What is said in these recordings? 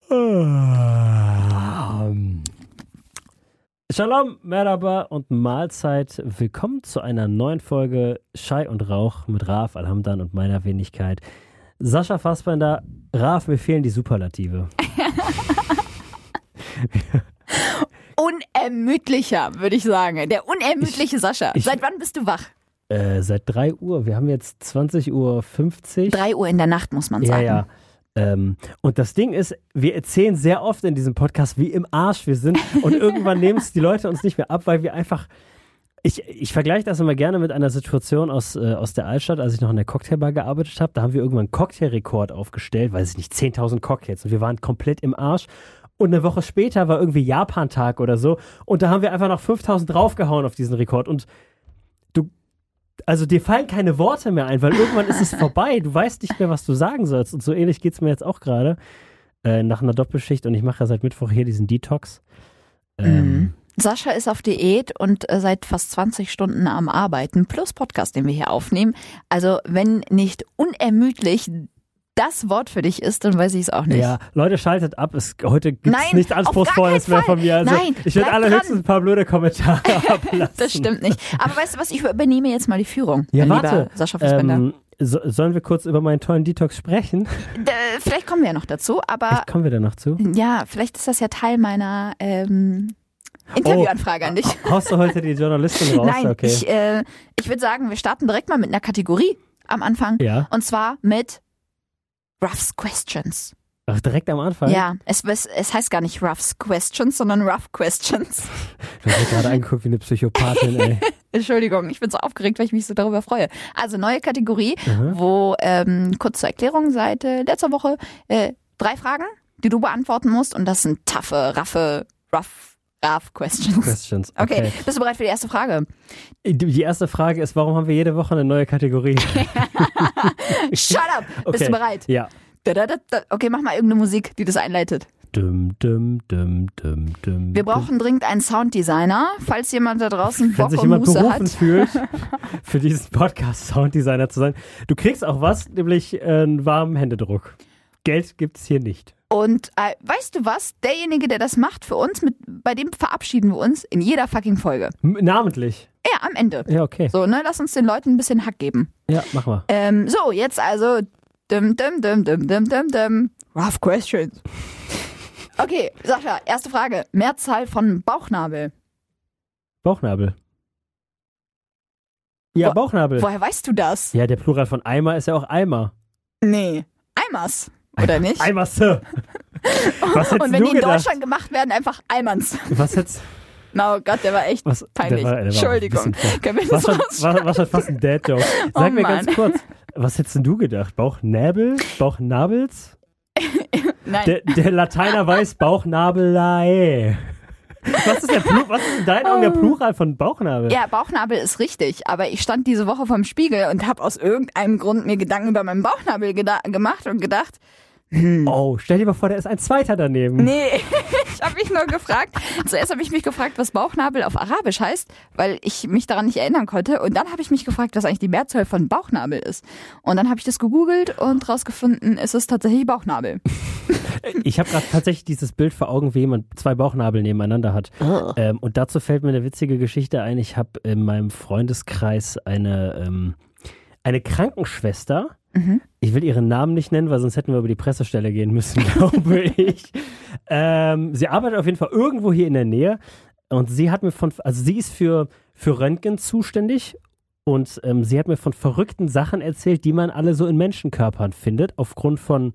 Shalom, Merhaba und Mahlzeit. Willkommen zu einer neuen Folge Schei und Rauch mit Raf Alhamdan und meiner Wenigkeit Sascha Fassbender. Raf, mir fehlen die Superlative. Unermüdlicher, würde ich sagen. Der unermüdliche Sascha. Seit wann bist du wach? Seit 3 Uhr. Wir haben jetzt 20.50 Uhr. 3 Uhr in der Nacht, muss man sagen. Ja. Und das Ding ist, wir erzählen sehr oft in diesem Podcast, wie im Arsch wir sind. Und irgendwann nehmen es die Leute uns nicht mehr ab, weil wir einfach... Ich vergleiche das immer gerne mit einer Situation aus der Altstadt, als ich noch in der Cocktailbar gearbeitet habe. Da haben wir irgendwann einen Cocktailrekord aufgestellt, weiß ich nicht, 10.000 Cocktails. Und wir waren komplett im Arsch. Und eine Woche später war irgendwie Japan-Tag oder so. Und da haben wir einfach noch 5.000 draufgehauen auf diesen Rekord. Und dir fallen keine Worte mehr ein, weil irgendwann ist es vorbei. Du weißt nicht mehr, was du sagen sollst. Und so ähnlich geht es mir jetzt auch gerade nach einer Doppelschicht. Und ich mache ja seit Mittwoch hier diesen Detox. Sascha ist auf Diät und seit fast 20 Stunden am Arbeiten, plus Podcast, den wir hier aufnehmen. Also wenn nicht unermüdlich das Wort für dich ist, dann weiß ich es auch nicht. Ja, Leute, schaltet ab. Heute gibt es nichts Anspruchsvolles mehr von mir. Also Nein, ich werde allerhöchstens ein paar blöde Kommentare ablassen. Das stimmt nicht. Aber weißt du was, ich übernehme jetzt mal die Führung. Ja, lieber warte. Sascha Fassbender. Sollen wir kurz über meinen tollen Detox sprechen? Vielleicht kommen wir ja noch dazu, aber... Vielleicht kommen wir da noch zu? Ja, vielleicht ist das ja Teil meiner Interviewanfrage an dich. Haust du heute die Journalistin raus? Nein, okay. Ich würde sagen, wir starten direkt mal mit einer Kategorie am Anfang. Ja. Und zwar mit Ruff's Questions. Ach, direkt am Anfang? Ja, es heißt gar nicht Ruff's Questions, sondern Ruff Questions. Du hast mich gerade angeguckt wie eine Psychopathin, ey. Entschuldigung, ich bin so aufgeregt, weil ich mich so darüber freue. Also neue Kategorie, wo kurz zur Erklärung seit letzter Woche 3 Fragen, die du beantworten musst, und das sind Ruff Questions. Okay, bist du bereit für die erste Frage? Die erste Frage ist, warum haben wir jede Woche eine neue Kategorie? Shut up! Okay. Bist du bereit? Ja. Okay, mach mal irgendeine Musik, die das einleitet. Wir brauchen dringend einen Sounddesigner, falls jemand da draußen Bock und Muße hat. Wenn sich jemand berufen fühlt, für diesen Podcast Sounddesigner zu sein. Du kriegst auch was, nämlich einen warmen Händedruck. Geld gibt's hier nicht. Und weißt du was? Derjenige, der das macht für uns, bei dem verabschieden wir uns in jeder fucking Folge. Namentlich? Ja, am Ende. Ja, okay. So, ne, lass uns den Leuten ein bisschen Hack geben. Ja, mach mal. So, jetzt also Rough Questions. Okay, Sascha, erste Frage. Mehrzahl von Bauchnabel. Bauchnabel. Ja, Bauchnabel. Woher weißt du das? Ja, der Plural von Eimer ist ja auch Eimer. Nee, Eimers. Oder nicht? Eimerse. Was hättest und wenn du die in gedacht? Deutschland gemacht werden, einfach Eimerns. Was hättest Oh Gott, der war echt peinlich. Der war Entschuldigung. Können wir das war schon fast ein Dad-Joke. Sag mir ganz kurz, was hättest denn du gedacht? Bauchnabel? Bauchnabels? Nein. Der Lateiner weiß Bauchnabelei. Was ist in deinen Augen der Plural von Bauchnabel? Ja, Bauchnabel ist richtig, aber ich stand diese Woche vorm Spiegel und habe aus irgendeinem Grund mir Gedanken über meinen Bauchnabel gemacht und gedacht, Oh, stell dir mal vor, da ist ein zweiter daneben. Nee, ich habe mich nur gefragt. Zuerst habe ich mich gefragt, was Bauchnabel auf Arabisch heißt, weil ich mich daran nicht erinnern konnte. Und dann habe ich mich gefragt, was eigentlich die Mehrzahl von Bauchnabel ist. Und dann habe ich das gegoogelt und rausgefunden, es ist tatsächlich Bauchnabel. Ich habe gerade tatsächlich dieses Bild vor Augen, wie jemand 2 Bauchnabel nebeneinander hat. Und dazu fällt mir eine witzige Geschichte ein. Ich habe in meinem Freundeskreis eine Krankenschwester. Ich will ihren Namen nicht nennen, weil sonst hätten wir über die Pressestelle gehen müssen, glaube ich. Sie arbeitet auf jeden Fall irgendwo hier in der Nähe und sie hat mir sie ist für Röntgen zuständig und sie hat mir von verrückten Sachen erzählt, die man alle so in Menschenkörpern findet, aufgrund von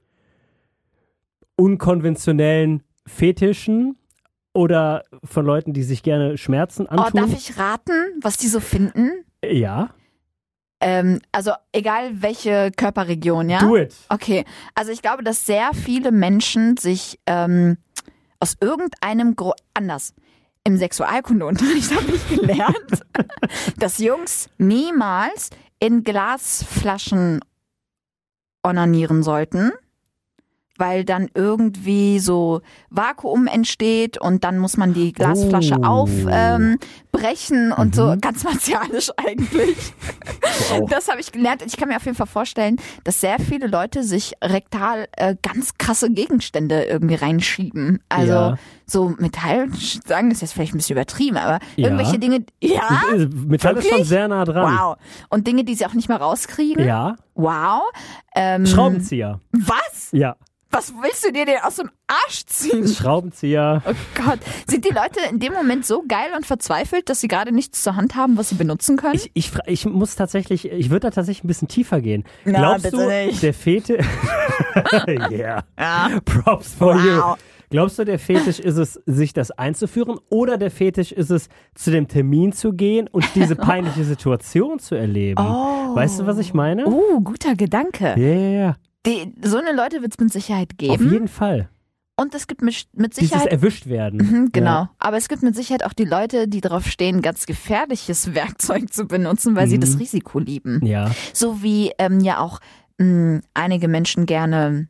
unkonventionellen Fetischen oder von Leuten, die sich gerne Schmerzen antun. Oh, darf ich raten, was die so finden? Ja. Also egal welche Körperregion, ja? Do it. Okay, also ich glaube, dass sehr viele Menschen sich aus irgendeinem anders. Im Sexualkundeunterricht habe ich gelernt, dass Jungs niemals in Glasflaschen onanieren sollten, weil dann irgendwie so Vakuum entsteht und dann muss man die Glasflasche aufbrechen und so, ganz martialisch eigentlich. Wow. Das habe ich gelernt. Ich kann mir auf jeden Fall vorstellen, dass sehr viele Leute sich rektal ganz krasse Gegenstände irgendwie reinschieben. Also so Metallstangen ist jetzt vielleicht ein bisschen übertrieben, aber irgendwelche Dinge, Metall ist schon sehr nah dran. Wow. Und Dinge, die sie auch nicht mehr rauskriegen. Ja. Wow. Schraubenzieher. Was? Ja. Was willst du dir denn aus dem Arsch ziehen? Schraubenzieher. Oh Gott. Sind die Leute in dem Moment so geil und verzweifelt, dass sie gerade nichts zur Hand haben, was sie benutzen können? Ich würde da tatsächlich ein bisschen tiefer gehen. Na, Glaubst bitte du, nicht. der Fetisch... yeah. Ja. Props for you. Wow. Glaubst du, der Fetisch ist es, sich das einzuführen, oder der Fetisch ist es, zu dem Termin zu gehen und diese peinliche Situation zu erleben? Oh. Weißt du, was ich meine? Guter Gedanke. Ja. So eine Leute wird es mit Sicherheit geben. Auf jeden Fall. Und es gibt mit Dieses Sicherheit... erwischt werden. Genau. Ja. Aber es gibt mit Sicherheit auch die Leute, die darauf stehen, ganz gefährliches Werkzeug zu benutzen, weil sie das Risiko lieben. Ja. So wie ja auch einige Menschen gerne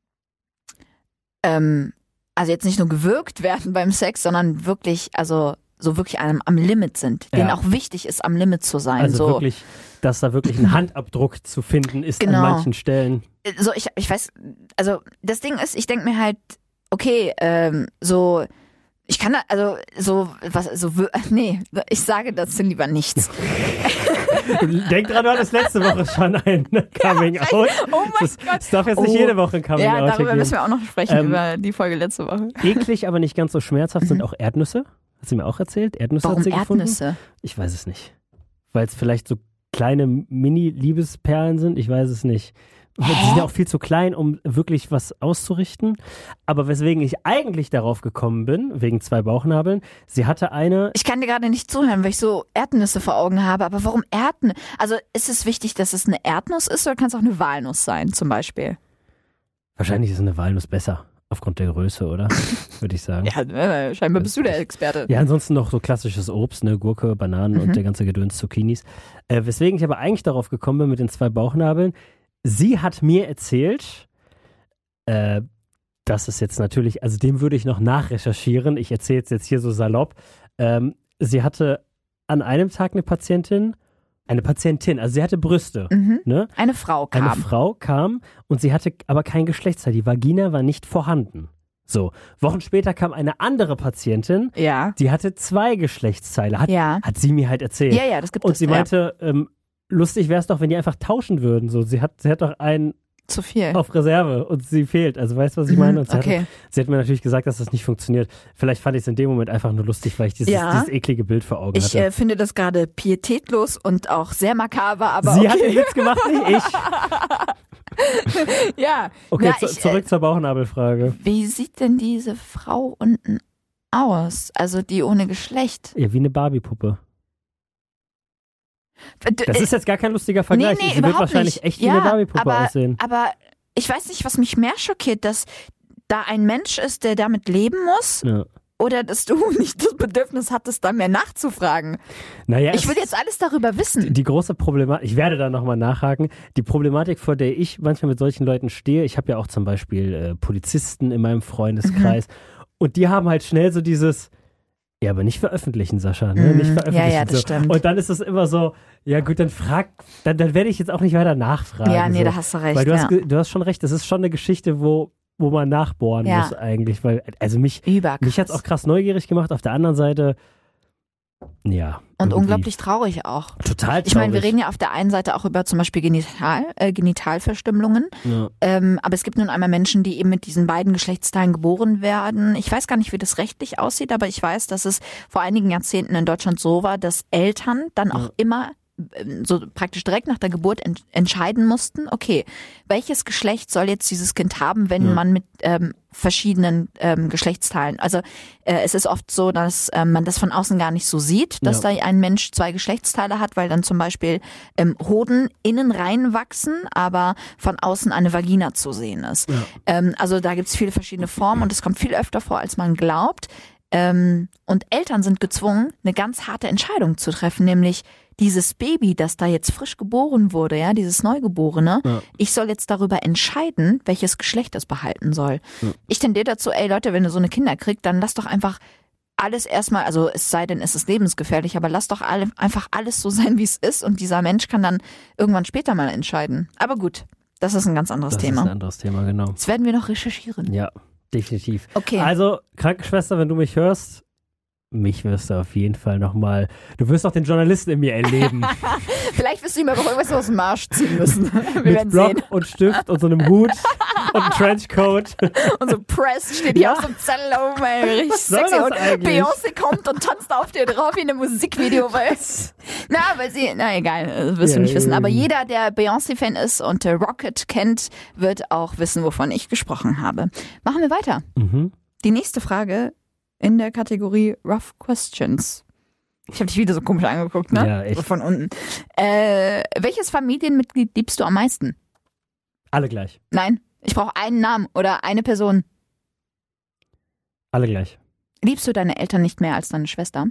also jetzt nicht nur gewürgt werden beim Sex, sondern wirklich, also so wirklich am Limit sind, denen auch wichtig ist, am Limit zu sein. Also so. wirklich, dass da wirklich ein Handabdruck zu finden ist an manchen Stellen. So, ich weiß, also das Ding ist, ich denke mir halt, okay, so, ich kann da, also so, nee, ich sage dazu lieber nichts. Denk dran, du hattest letzte Woche schon ein Coming-out. Oh mein Gott. Es darf jetzt nicht jede Woche ein Coming-out Ja, darüber geben. müssen wir auch noch sprechen, über die Folge letzte Woche. Eklig, aber nicht ganz so schmerzhaft sind auch Erdnüsse. Hat sie mir auch erzählt? Erdnüsse Warum hat sie gefunden. Erdnüsse? Ich weiß es nicht. Weil es vielleicht so kleine Mini-Liebesperlen sind. Ich weiß es nicht. Die sind ja auch viel zu klein, um wirklich was auszurichten. Aber weswegen ich eigentlich darauf gekommen bin, wegen 2 Bauchnabeln, sie hatte eine... Ich kann dir gerade nicht zuhören, weil ich so Erdnüsse vor Augen habe. Aber warum Erdnüsse? Also ist es wichtig, dass es eine Erdnuss ist, oder kann es auch eine Walnuss sein zum Beispiel? Wahrscheinlich ist eine Walnuss besser. Aufgrund der Größe, oder? Würde ich sagen. Ja, scheinbar bist du der Experte. Ja, ansonsten noch so klassisches Obst, ne? Gurke, Bananen und der ganze Gedöns, Zucchinis. Weswegen ich aber eigentlich darauf gekommen bin mit den 2 Bauchnabeln. Sie hat mir erzählt, dass es jetzt natürlich, also dem würde ich noch nachrecherchieren. Ich erzähle es jetzt hier so salopp. Sie hatte an einem Tag eine Patientin, also sie hatte Brüste. Ne? Eine Frau kam. Und sie hatte aber kein Geschlechtsteil. Die Vagina war nicht vorhanden. So, Wochen später kam eine andere Patientin, die hatte 2 Geschlechtsteile, hat sie mir halt erzählt. Ja, das gibt es. Und sie meinte, lustig wäre es doch, wenn die einfach tauschen würden. So, sie hat doch einen zu viel auf Reserve und sie fehlt. Also weißt du, was ich meine? Und sie hat mir natürlich gesagt, dass das nicht funktioniert. Vielleicht fand ich es in dem Moment einfach nur lustig, weil ich dieses eklige Bild vor Augen hatte. Ich finde das gerade pietätlos und auch sehr makaber, aber sie hat den Witz gemacht, nicht ich. Ja. Okay, zurück zur Bauchnabelfrage. Wie sieht denn diese Frau unten aus? Also die ohne Geschlecht? Ja, wie eine Barbie-Puppe. Das ist jetzt gar kein lustiger Vergleich. Nee, sie wird wahrscheinlich echt wie eine Barbie-Puppe aussehen. Aber ich weiß nicht, was mich mehr schockiert, dass da ein Mensch ist, der damit leben muss, oder dass du nicht das Bedürfnis hattest, da mehr nachzufragen. Naja, ich will jetzt alles darüber wissen. Die große Problematik, ich werde da nochmal nachhaken, die Problematik, vor der ich manchmal mit solchen Leuten stehe, ich habe ja auch zum Beispiel Polizisten in meinem Freundeskreis und die haben halt schnell so dieses... Ja, aber nicht veröffentlichen, Sascha, ne? Nicht veröffentlichen. Ja, das stimmt. Und dann ist es immer so, ja gut, dann dann werde ich jetzt auch nicht weiter nachfragen. Ja, nee, so. da hast du recht. Weil du hast schon recht, das ist schon eine Geschichte, wo man nachbohren muss eigentlich, weil, also mich hat es auch krass neugierig gemacht, auf der anderen Seite, ja. Und unglaublich traurig auch. Total traurig. Ich meine, wir reden ja auf der einen Seite auch über zum Beispiel Genitalverstümmelungen, aber es gibt nun einmal Menschen, die eben mit diesen beiden Geschlechtsteilen geboren werden. Ich weiß gar nicht, wie das rechtlich aussieht, aber ich weiß, dass es vor einigen Jahrzehnten in Deutschland so war, dass Eltern dann auch immer so praktisch direkt nach der Geburt entscheiden mussten, okay, welches Geschlecht soll jetzt dieses Kind haben, wenn man mit verschiedenen Geschlechtsteilen, also es ist oft so, dass man das von außen gar nicht so sieht, dass da ein Mensch 2 Geschlechtsteile hat, weil dann zum Beispiel Hoden innen reinwachsen, aber von außen eine Vagina zu sehen ist. Also da gibt es viele verschiedene Formen und es kommt viel öfter vor, als man glaubt. Und Eltern sind gezwungen, eine ganz harte Entscheidung zu treffen, nämlich dieses Baby, das da jetzt frisch geboren wurde, ja, dieses Neugeborene, ich soll jetzt darüber entscheiden, welches Geschlecht es behalten soll. Ja. Ich tendiere dazu, ey Leute, wenn du so eine Kinder kriegst, dann lass doch einfach alles erstmal, also es sei denn, es ist lebensgefährlich, aber lass doch einfach alles so sein, wie es ist und dieser Mensch kann dann irgendwann später mal entscheiden. Aber gut, das ist ein ganz anderes Thema. Das ist ein anderes Thema, genau. Das werden wir noch recherchieren. Ja, definitiv. Okay. Also, Krankenschwester, wenn du mich hörst, mich wirst du auf jeden Fall nochmal, du wirst auch den Journalisten in mir erleben. Vielleicht wirst du ihm aber irgendwas aus dem Marsch ziehen müssen. Wir mit Block sehen. Und Stift und so einem Hut und einem Trenchcoat. Und so Press steht hier auf so einem Zettel oben, richtig sexy. Und Beyoncé kommt und tanzt auf dir drauf wie in einem Musikvideo, weil egal, das wirst du nicht wissen. Aber jeder, der Beyoncé-Fan ist und Rocket kennt, wird auch wissen, wovon ich gesprochen habe. Machen wir weiter. Die nächste Frage in der Kategorie Rough Questions. Ich habe dich wieder so komisch angeguckt, ne? Ja, echt. So von unten. Welches Familienmitglied liebst du am meisten? Alle gleich. Nein, ich brauche einen Namen oder eine Person. Alle gleich. Liebst du deine Eltern nicht mehr als deine Schwester?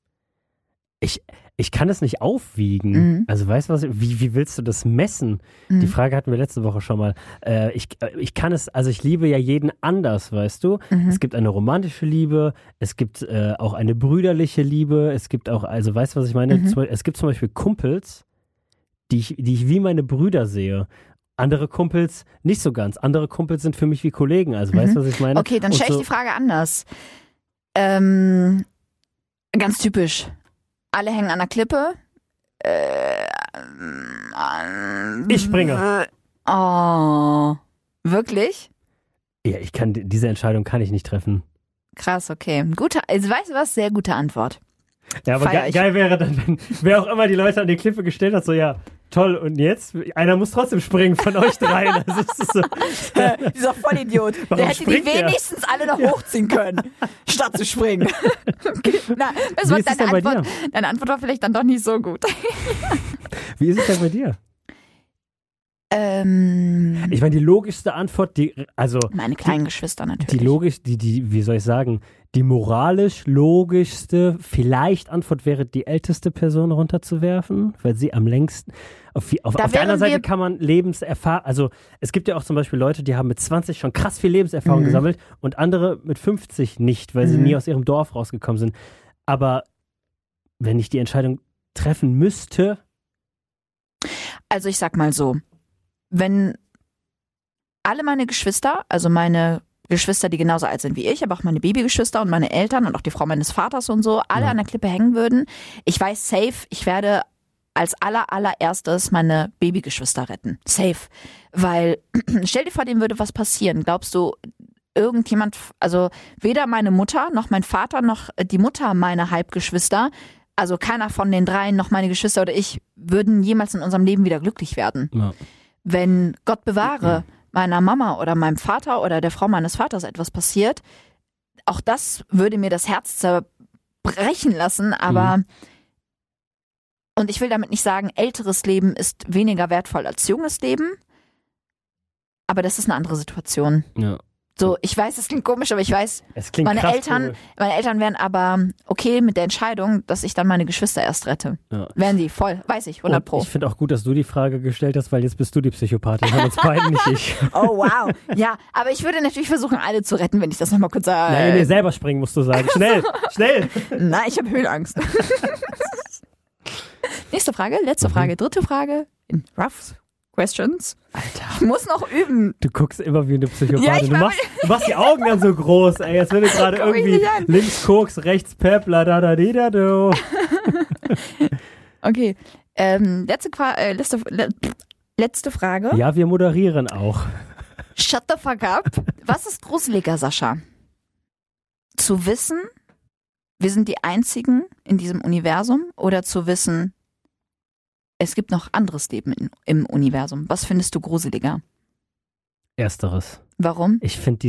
Ich kann es nicht aufwiegen. Also weißt du was, wie willst du das messen? Die Frage hatten wir letzte Woche schon mal. Ich kann es, also ich liebe ja jeden anders, weißt du? Es gibt eine romantische Liebe, es gibt auch eine brüderliche Liebe, es gibt auch, also weißt du, was ich meine? Es gibt zum Beispiel Kumpels, die ich wie meine Brüder sehe. Andere Kumpels nicht so ganz. Andere Kumpels sind für mich wie Kollegen, also weißt du, was ich meine? Okay, dann stelle ich die Frage anders. Ganz typisch. Alle hängen an der Klippe. Ich springe. Oh, wirklich? Ja, diese Entscheidung kann ich nicht treffen. Krass, okay. Also weißt du was? Sehr gute Antwort. Ja, aber geil wäre dann, wenn wer auch immer die Leute an die Klippe gestellt hat, so ja, toll, und jetzt? Einer muss trotzdem springen von euch dreien. Also, es ist so, dieser Vollidiot. Der hätte die wenigstens alle noch hochziehen können, statt zu springen. Okay. Na, Wie ist es denn bei dir? Deine Antwort war vielleicht dann doch nicht so gut. Wie ist es denn bei dir? Ich meine, die logischste Antwort, meine kleinen Geschwister natürlich. Wie soll ich sagen, die moralisch logischste vielleicht Antwort wäre, die älteste Person runterzuwerfen, weil sie am längsten, auf der anderen Seite kann man Lebenserfahrung, also es gibt ja auch zum Beispiel Leute, die haben mit 20 schon krass viel Lebenserfahrung gesammelt und andere mit 50 nicht, weil sie nie aus ihrem Dorf rausgekommen sind. Aber wenn ich die Entscheidung treffen müsste. Also ich sag mal so, wenn alle meine Geschwister, also meine Geschwister, die genauso alt sind wie ich, aber auch meine Babygeschwister und meine Eltern und auch die Frau meines Vaters und so, alle an der Klippe hängen würden, ich weiß safe, ich werde als allererstes meine Babygeschwister retten. Safe. Weil, stell dir vor, denen würde was passieren. Glaubst du, irgendjemand, also weder meine Mutter, noch mein Vater, noch die Mutter meiner Halbgeschwister, also keiner von den dreien, noch meine Geschwister oder ich, würden jemals in unserem Leben wieder glücklich werden. Ja. Wenn, Gott bewahre, meiner Mama oder meinem Vater oder der Frau meines Vaters etwas passiert, auch das würde mir das Herz zerbrechen lassen, aber und ich will damit nicht sagen, älteres Leben ist weniger wertvoll als junges Leben, aber das ist eine andere Situation. Ja. So, ich weiß, es klingt komisch, aber ich weiß, meine Eltern wären aber okay mit der Entscheidung, dass ich dann meine Geschwister erst rette. Ja. Wären sie voll, weiß ich, 100 Pro. Ich finde auch gut, dass du die Frage gestellt hast, weil jetzt bist du die Psychopathin, von uns beiden, nicht ich. Oh, wow. Ja, aber ich würde natürlich versuchen, alle zu retten, wenn ich das nochmal kurz sage. Nein, mir selber springen, musst du sagen. Schnell, schnell. Nein, ich habe Höhenangst. Nächste Frage, letzte Frage, dritte Frage in Rough Questions. Alter. Ich muss noch üben. Du guckst immer wie eine Psychopathin. Ja, du machst die Augen dann so groß, ey. Jetzt würde gerade irgendwie links Koks, rechts Pep, la da da di da do. Okay. Letzte Frage. Ja, wir moderieren auch. Shut the fuck up. Was ist gruseliger, Sascha? Zu wissen, wir sind die Einzigen in diesem Universum oder zu wissen, es gibt noch anderes Leben im Universum. Was findest du gruseliger? Ersteres. Warum? Ich finde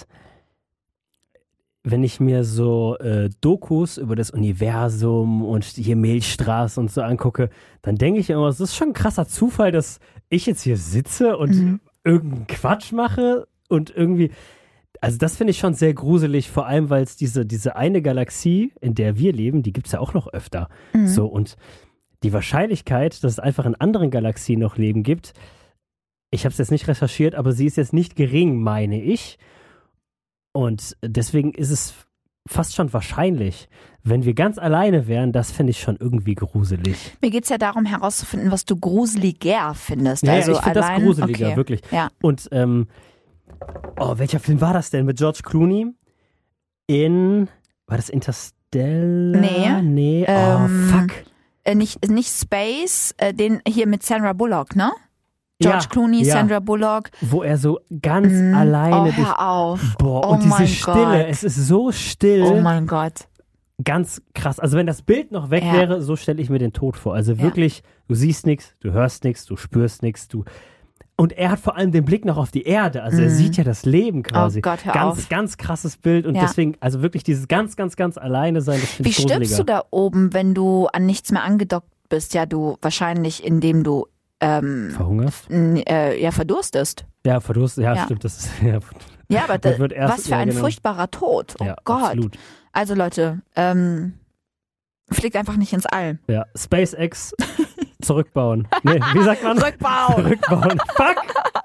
wenn ich mir so Dokus über das Universum und hier Milchstraße und so angucke, dann denke ich immer, es ist schon ein krasser Zufall, dass ich jetzt hier sitze und irgendeinen Quatsch mache und irgendwie, Also das finde ich schon sehr gruselig, vor allem, weil es diese eine Galaxie, in der wir leben, die gibt es ja auch noch öfter. So, und die Wahrscheinlichkeit, dass es einfach in anderen Galaxien noch Leben gibt, ich habe es jetzt nicht recherchiert, aber sie ist jetzt nicht gering, meine ich. Und deswegen ist es fast schon wahrscheinlich, wenn wir ganz alleine wären, das finde ich schon irgendwie gruselig. Mir geht es ja darum, herauszufinden, was du gruseliger findest. Ja, also ich finde das gruseliger, okay. wirklich. Ja. Und, welcher Film war das denn? Mit George Clooney? War das Interstellar? Nee. Fuck. Nicht Space, den hier mit Sandra Bullock, ne? George Clooney, Sandra Bullock. Wo er so ganz alleine hör auf. Boah, Oh und diese mein Stille, Gott. es ist so still. Oh mein Gott. Ganz krass. Also wenn das Bild noch weg wäre, so stelle ich mir den Tod vor. Also wirklich, du siehst nichts, du hörst nichts, du spürst nichts, Und er hat vor allem den Blick noch auf die Erde. Also er sieht ja das Leben quasi. Oh Gott, hör ganz, auf. ganz krasses Bild. Und deswegen, also wirklich dieses ganz, ganz, ganz alleine sein, das finde Wie ich gruseliger. stirbst du da oben, wenn du an nichts mehr angedockt bist? Ja, du wahrscheinlich, indem du Verhungerst? Verdurstest. Ja, verdurst. Ja, Ja. stimmt. Das ist, Ja, aber Das wird erst- was für ja, ein genau. furchtbarer Tod. Oh ja, Gott. absolut. Also Leute, fliegt einfach nicht ins All. Ja, SpaceX zurückbauen. Nee, wie sagt man? Rückbauen. Rückbauen. Fuck!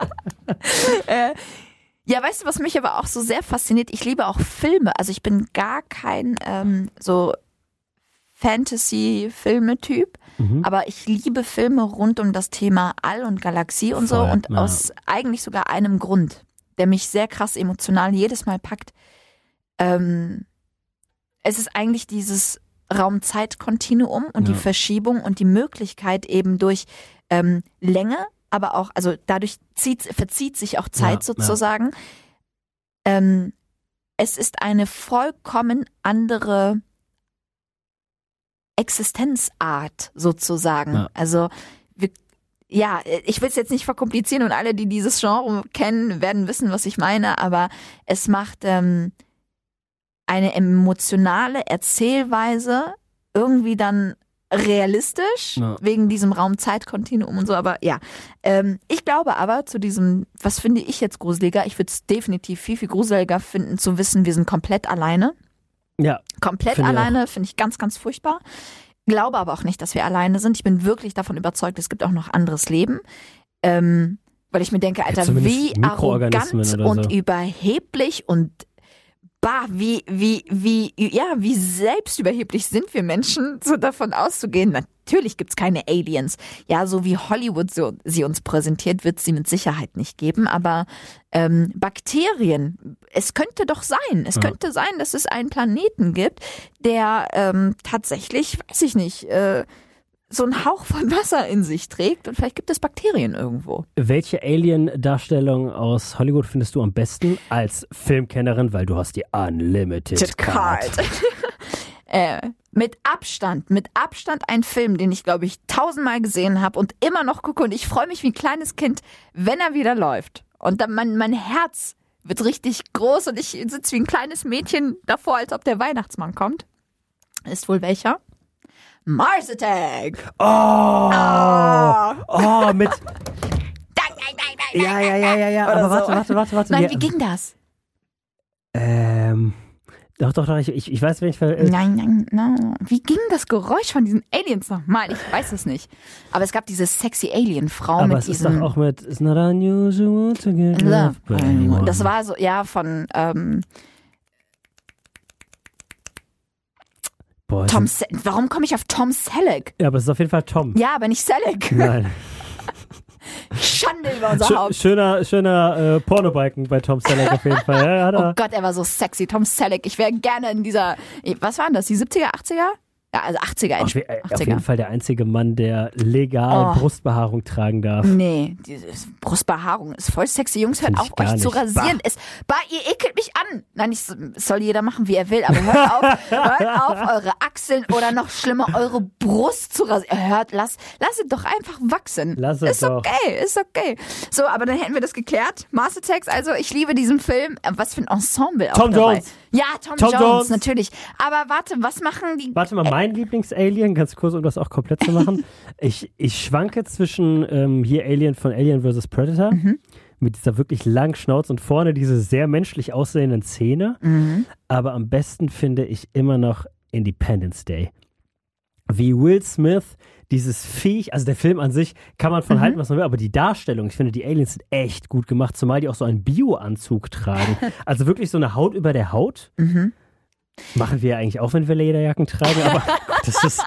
Ja, weißt du, was mich aber auch so sehr fasziniert? Ich liebe auch Filme. Also ich bin gar kein so Fantasy-Filme-Typ, aber ich liebe Filme rund um das Thema All und Galaxie und so Voll, und ja. aus eigentlich sogar einem Grund, der mich sehr krass emotional jedes Mal packt. Es ist eigentlich dieses Raum-Zeit-Kontinuum und die Verschiebung und die Möglichkeit eben durch Länge, aber auch, also dadurch verzieht sich auch Zeit sozusagen. Es ist eine vollkommen andere Existenzart sozusagen. Ja. Also ich will es jetzt nicht verkomplizieren und alle, die dieses Genre kennen, werden wissen, was ich meine, aber es macht eine emotionale Erzählweise irgendwie dann realistisch, wegen diesem Raum-Zeit-Kontinuum und so, aber ja. Ich glaube aber zu diesem, was finde ich jetzt gruseliger, ich würde es definitiv viel, viel gruseliger finden, zu wissen, wir sind komplett alleine. Ja. Komplett alleine, finde ich ganz, ganz furchtbar. Glaube aber auch nicht, dass wir alleine sind. Ich bin wirklich davon überzeugt, es gibt auch noch anderes Leben. Weil ich mir denke, Alter, wie arrogant und überheblich und wie selbstüberheblich sind wir Menschen, so davon auszugehen. Natürlich gibt's keine Aliens. Ja, so wie Hollywood sie uns präsentiert, wird sie mit Sicherheit nicht geben. Aber Bakterien, es könnte doch sein. Es könnte sein, dass es einen Planeten gibt, der tatsächlich, weiß ich nicht, so einen Hauch von Wasser in sich trägt und vielleicht gibt es Bakterien irgendwo. Welche Alien-Darstellung aus Hollywood findest du am besten als Filmkennerin, weil du hast die Unlimited Card. Mit Abstand ein Film, den ich, glaube ich, 1000-mal gesehen habe und immer noch gucke und ich freue mich wie ein kleines Kind, wenn er wieder läuft. Und dann mein Herz wird richtig groß und ich sitze wie ein kleines Mädchen davor, als ob der Weihnachtsmann kommt. Ist wohl welcher? Mars Attack! Mit... Ja. Aber warte. Nein, wie ging das? Doch, ich weiß, wenn ich... Nein. Wie ging das Geräusch von diesen Aliens nochmal? Ich weiß es nicht. Aber es gab diese sexy Alien-Frau mit diesem... Aber es ist doch auch mit It's not unusual to get loved by anyone. Das war so, ja, von... Boah, warum komme ich auf Tom Selleck? Ja, aber es ist auf jeden Fall Tom. Ja, aber nicht Selleck. Nein. Schande über unser Haupt. Schöner Pornobalken bei Tom Selleck auf jeden Fall. Ja, oh Gott, er war so sexy. Tom Selleck. Ich wäre gerne in dieser, was waren das, die 70er, 80er? Ja, also 80er. Auf jeden Fall der einzige Mann, der legal Brustbehaarung tragen darf. Nee, diese Brustbehaarung ist voll sexy. Jungs, hört auf, euch zu rasieren. Ihr ekelt mich an. Nein, es soll jeder machen, wie er will, aber hört auf, eure Achseln oder noch schlimmer, eure Brust zu rasieren. Lasst es doch einfach wachsen. Ist okay. So, aber dann hätten wir das geklärt. Mars Attacks, also ich liebe diesen Film. Was für ein Ensemble auch Tom dabei. Jones. Ja, Tom Jones, natürlich. Aber warte, was machen die... Warte mal, mein Lieblings-Alien, ganz kurz, um das auch komplett zu machen. Ich schwanke zwischen hier Alien von Alien vs. Predator mit dieser wirklich langen Schnauze und vorne diese sehr menschlich aussehenden Zähne. Aber am besten finde ich immer noch Independence Day. Wie Will Smith dieses Viech, also der Film an sich kann man von halten, was man will, aber die Darstellung, ich finde, die Aliens sind echt gut gemacht, zumal die auch so einen Bio-Anzug tragen. Also wirklich so eine Haut über der Haut. Machen wir ja eigentlich auch, wenn wir Lederjacken tragen, aber das ist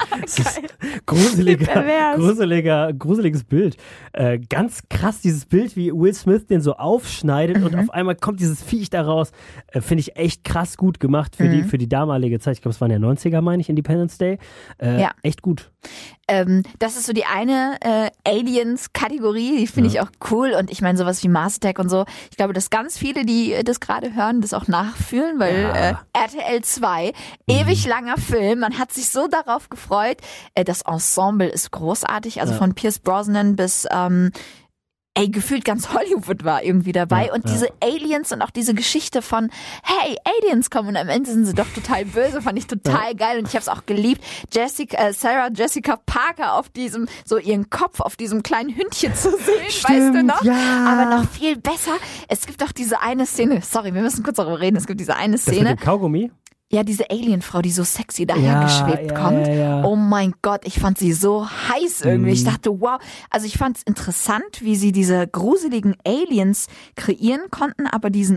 gruseliges Bild. Ganz krass, dieses Bild, wie Will Smith den so aufschneidet und auf einmal kommt dieses Viech da raus. Finde ich echt krass gut gemacht für die damalige Zeit. Ich glaube, es waren ja 90er, meine ich, Independence Day. Echt gut. Das ist so die eine Aliens-Kategorie, die finde ich auch cool. Und ich meine, sowas wie Mars Attack und so. Ich glaube, dass ganz viele, die das gerade hören, das auch nachfühlen, weil RTL 2, ewig langer Film, man hat sich so darauf gefreut. Das Ensemble ist großartig, also von Pierce Brosnan bis gefühlt ganz Hollywood war irgendwie dabei und diese Aliens und auch diese Geschichte von hey, Aliens kommen und am Ende sind sie doch total böse, fand ich total geil und ich habe es auch geliebt, Sarah Jessica Parker auf diesem, so ihren Kopf auf diesem kleinen Hündchen zu sehen, weißt du noch? Ja. Aber noch viel besser, es gibt auch diese eine Szene, sorry, wir müssen kurz darüber reden, es gibt diese eine Szene. Das mit dem Kaugummi? Ja, diese Alienfrau, die so sexy dahergeschwebt kommt. Ja. Oh mein Gott, ich fand sie so heiß irgendwie. Ich dachte, wow. Also ich fand es interessant, wie sie diese gruseligen Aliens kreieren konnten, aber diesen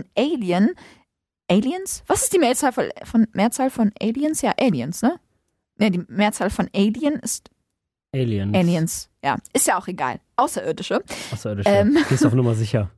Aliens? Was ist die Mehrzahl von Aliens? Ja, Aliens, ne? Ne, die Mehrzahl von Alien ist Aliens, ja. Ist ja auch egal. Außerirdische. Die ist auf Nummer sicher.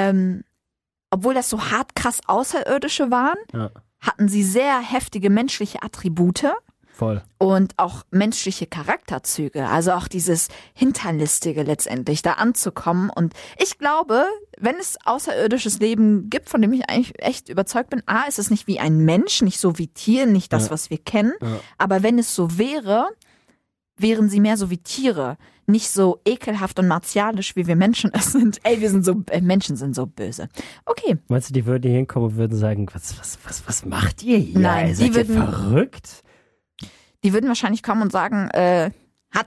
Obwohl das so hart krass Außerirdische waren, hatten sie sehr heftige menschliche Attribute. Voll. Und auch menschliche Charakterzüge. Also auch dieses Hinterlistige letztendlich, da anzukommen. Und ich glaube, wenn es außerirdisches Leben gibt, von dem ich eigentlich echt überzeugt bin, ist es nicht wie ein Mensch, nicht so wie Tier, nicht das, was wir kennen. Aber wenn es so wäre, wären sie mehr so wie Tiere. Nicht so ekelhaft und martialisch, wie wir Menschen es sind. Menschen sind so böse. Okay. Meinst du, die würden hier hinkommen und würden sagen, was macht ihr hier? Nein, Seid ihr verrückt? Die würden wahrscheinlich kommen und sagen, hat.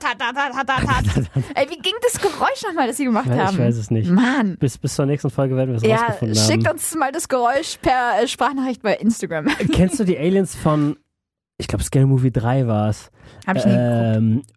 Ey, wie ging das Geräusch nochmal, das sie gemacht haben? Ich weiß es nicht. Mann. Bis zur nächsten Folge werden wir es rausgefunden haben. Schickt uns mal das Geräusch per Sprachnachricht bei Instagram. Kennst du die Aliens von, ich glaube, Scary Movie 3 war es. Hab ich nie geguckt.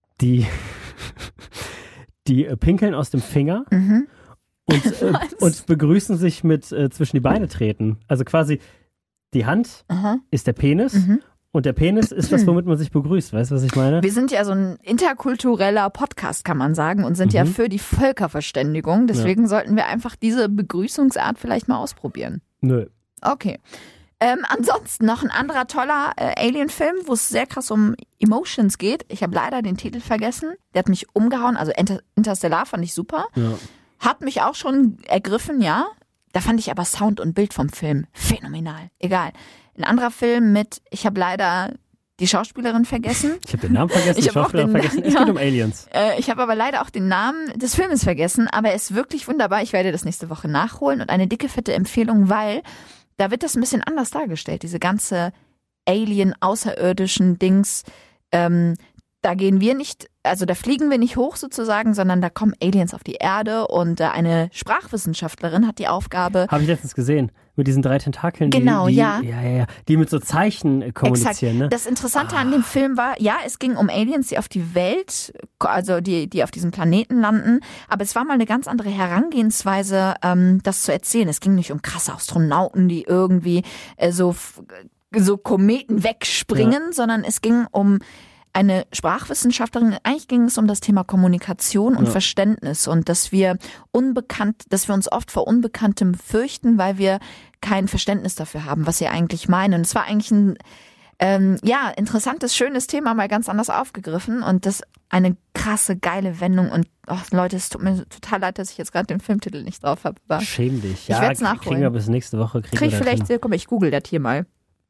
Die pinkeln aus dem Finger und begrüßen sich mit zwischen die Beine treten. Also quasi die Hand ist der Penis und der Penis ist das, womit man sich begrüßt. Weißt du, was ich meine? Wir sind ja so ein interkultureller Podcast, kann man sagen, und sind ja für die Völkerverständigung. Deswegen sollten wir einfach diese Begrüßungsart vielleicht mal ausprobieren. Nö. Okay. Ansonsten noch ein anderer toller Alien-Film, wo es sehr krass um Emotions geht. Ich habe leider den Titel vergessen. Der hat mich umgehauen. Also Interstellar fand ich super. Ja. Hat mich auch schon ergriffen, ja. Da fand ich aber Sound und Bild vom Film phänomenal. Egal. Ein anderer Film mit, ich habe leider die Schauspielerin vergessen. Ich habe den Namen vergessen, die Schauspielerin vergessen. Es geht um Aliens. Ich habe aber leider auch den Namen des Filmes vergessen. Aber er ist wirklich wunderbar. Ich werde das nächste Woche nachholen. Und eine dicke, fette Empfehlung, weil da wird das ein bisschen anders dargestellt, diese ganze Alien-außerirdischen Dings. Da gehen wir nicht, also da fliegen wir nicht hoch sozusagen, sondern da kommen Aliens auf die Erde und eine Sprachwissenschaftlerin hat die Aufgabe. Habe ich letztens gesehen, mit diesen 3 Tentakeln, genau, die mit so Zeichen kommunizieren. Ne? Das Interessante an dem Film war, es ging um Aliens, die auf die Welt, also die auf diesem Planeten landen, aber es war mal eine ganz andere Herangehensweise, das zu erzählen. Es ging nicht um krasse Astronauten, die irgendwie so Kometen wegspringen, sondern es ging um eine Sprachwissenschaftlerin. Eigentlich ging es um das Thema Kommunikation und Verständnis und dass wir uns oft vor Unbekanntem fürchten, weil wir kein Verständnis dafür haben, was sie eigentlich meinen. Und es war eigentlich ein interessantes, schönes Thema, mal ganz anders aufgegriffen und das eine krasse, geile Wendung und Leute, es tut mir total leid, dass ich jetzt gerade den Filmtitel nicht drauf habe. Schäm dich. Ich werde es nachholen. Kriegen wir bis nächste Woche. Ich google das hier mal.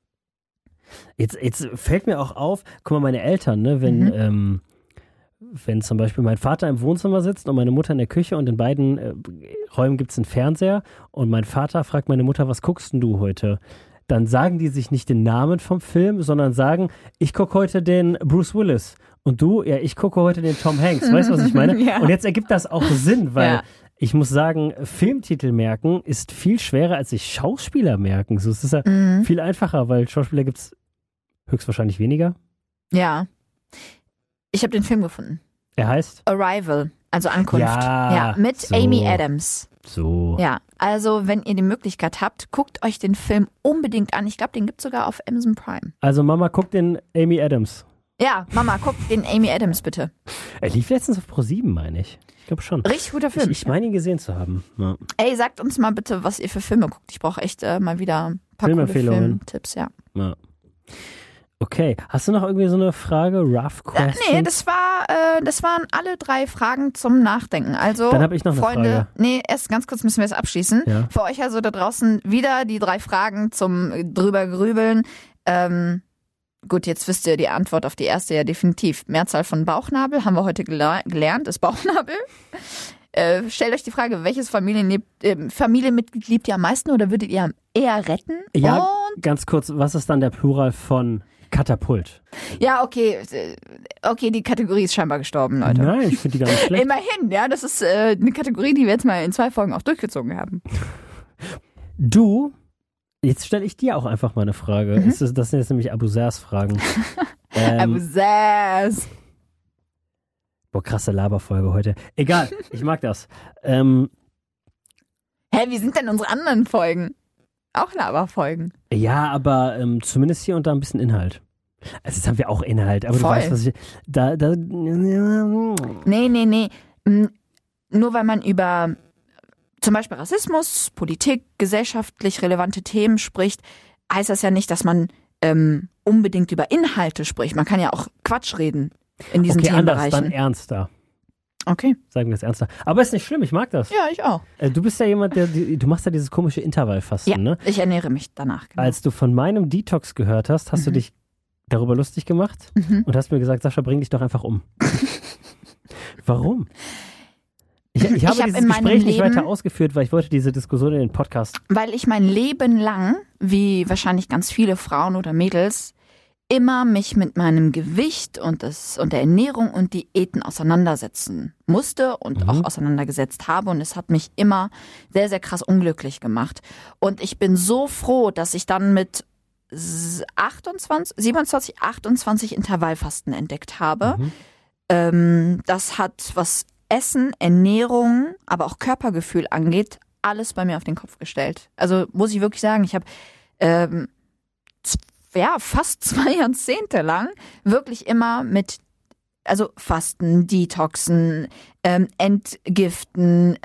Jetzt fällt mir auch auf, guck mal, meine Eltern, ne, wenn zum Beispiel mein Vater im Wohnzimmer sitzt und meine Mutter in der Küche und in beiden Räumen gibt es einen Fernseher und mein Vater fragt meine Mutter, was guckst denn du heute? Dann sagen die sich nicht den Namen vom Film, sondern sagen, ich gucke heute den Bruce Willis und du, ich gucke heute den Tom Hanks. Weißt du, was ich meine? Ja. Und jetzt ergibt das auch Sinn, weil ich muss sagen, Filmtitel merken ist viel schwerer, als sich Schauspieler merken. So, es ist ja viel einfacher, weil Schauspieler gibt es höchstwahrscheinlich weniger. Ja. Ich habe den Film gefunden. Er heißt? Arrival, also Ankunft. Ja, mit so. Amy Adams. So. Ja, also wenn ihr die Möglichkeit habt, guckt euch den Film unbedingt an. Ich glaube, den gibt es sogar auf Amazon Prime. Also Mama, guckt den Amy Adams. Ja, Mama, guckt den Amy Adams bitte. Er lief letztens auf Pro7, meine ich. Ich glaube schon. Richtig guter Film. Ich meine ihn gesehen zu haben. Ja. Ey, sagt uns mal bitte, was ihr für Filme guckt. Ich brauche echt mal wieder ein paar coole Filmtipps, ja. Okay, hast du noch irgendwie so eine Frage? Rough Question? Nee, das waren alle 3 Fragen zum Nachdenken. Also, dann habe ich noch eine Freunde, Frage. Nee, erst ganz kurz müssen wir es abschließen. Ja. Für euch also da draußen wieder die 3 Fragen zum drüber grübeln. Gut, jetzt wisst ihr die Antwort auf die erste ja definitiv. Mehrzahl von Bauchnabel, haben wir heute gelernt, ist Bauchnabel. Stellt euch die Frage, welches Familienmitglied liebt ihr am meisten oder würdet ihr eher retten? Ja, ganz kurz, was ist dann der Plural von Katapult? Ja, okay, die Kategorie ist scheinbar gestorben, Leute. Nein, ich finde die gar nicht schlecht. Immerhin, ja, das ist eine Kategorie, die wir jetzt mal in 2 Folgen auch durchgezogen haben. Jetzt stelle ich dir auch einfach mal eine Frage. Das sind jetzt nämlich Abusers Fragen. Abusers. Boah, krasse Laberfolge heute. Egal, ich mag das. Wie sind denn unsere anderen Folgen? Auch Laberfolgen. Ja, aber zumindest hier und da ein bisschen Inhalt. Also jetzt haben wir auch Inhalt, aber Voll. du weißt, was ich... Nee. Nur weil man über zum Beispiel Rassismus, Politik, gesellschaftlich relevante Themen spricht, heißt das ja nicht, dass man unbedingt über Inhalte spricht. Man kann ja auch Quatsch reden in diesen Themenbereichen. Anders, dann ernster. Okay. Sagen wir es ernster. Aber ist nicht schlimm, ich mag das. Ja, ich auch. Du bist ja jemand, du machst ja dieses komische Intervallfasten, ne? Ich ernähre mich danach. Genau. Als du von meinem Detox gehört hast, hast du dich darüber lustig gemacht und hast mir gesagt, Sascha, bring dich doch einfach um. Warum? Ich habe dieses Gespräch nicht weiter ausgeführt, weil ich wollte diese Diskussion in den Podcast. Weil ich mein Leben lang, wie wahrscheinlich ganz viele Frauen oder Mädels, immer mich mit meinem Gewicht und der Ernährung und Diäten auseinandersetzen musste und auch auseinandergesetzt habe. Und es hat mich immer sehr, sehr krass unglücklich gemacht. Und ich bin so froh, dass ich dann mit 27, 28 Intervallfasten entdeckt habe. Das hat, was Essen, Ernährung, aber auch Körpergefühl angeht, alles bei mir auf den Kopf gestellt. Also muss ich wirklich sagen, ich habe fast 2 Jahrzehnte lang wirklich immer mit Fasten, Detoxen, Entgiften,